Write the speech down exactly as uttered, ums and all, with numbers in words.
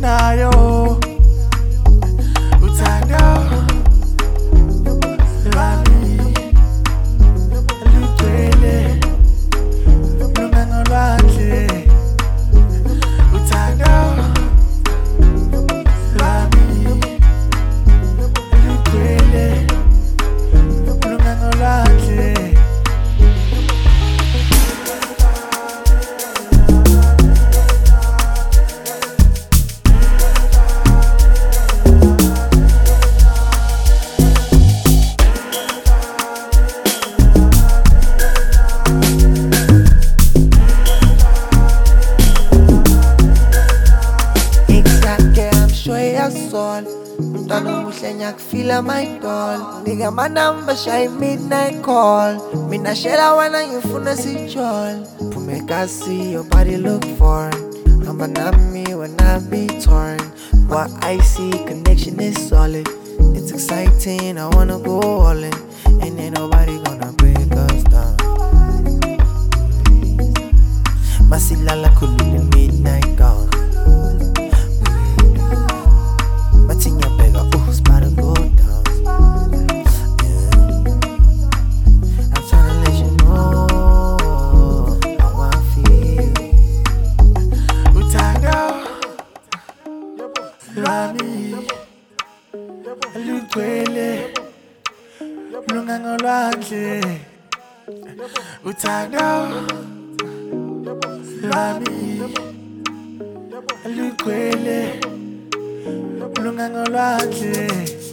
engifunayo uthando lwami lugcwele lunganolwandle uthando lwami lugcwele lunganolwandle. Sol, mntwana omuhle ngiyakufila my doll. Nika my number shy midnight call. Mina shela wena ngifuna sijol. Phume kasi your body look foreign. Hamba nami when I be torn. What I see connection is solid. It's exciting, I wanna go all in. And ain't nobody gonna break us down. Masilala kulule midnight gown. Lwami lugcwele lunganolwandle uthando lwami lugcwele lunganolwandle.